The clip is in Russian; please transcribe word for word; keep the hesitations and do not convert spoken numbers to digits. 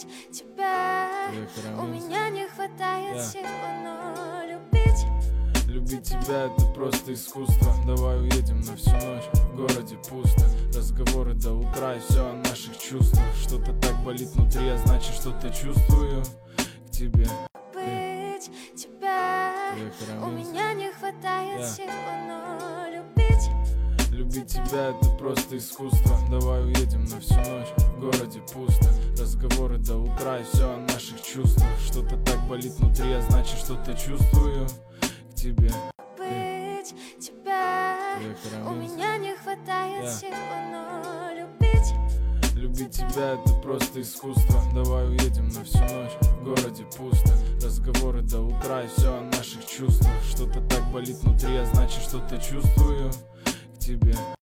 любить тебя. У меня не хватает yeah. сил, но любить Любить тебя — это просто искусство. Давай уедем на всю ночь, в городе пусто. Разговоры до утра и все о наших чувствах. Что-то так болит внутри, а значит что-то чувствую к тебе. Быть тебя. yeah. У меня не хватает yeah. сил, но любить Любить тебя — это просто искусство. Давай уедем на всю ночь, в городе пусто. Разговоры до утра и все о наших чувствах. Что-то так болит внутри, а значит что-то чувствую к тебе. Быть тебя. yeah. У меня не хватает yeah. сил, но любить Любить тебя — это просто искусство. Давай уедем на всю ночь, в городе пусто. Разговоры до утра и все о наших чувствах. Что-то так болит внутри, а значит что-то чувствую к тебе.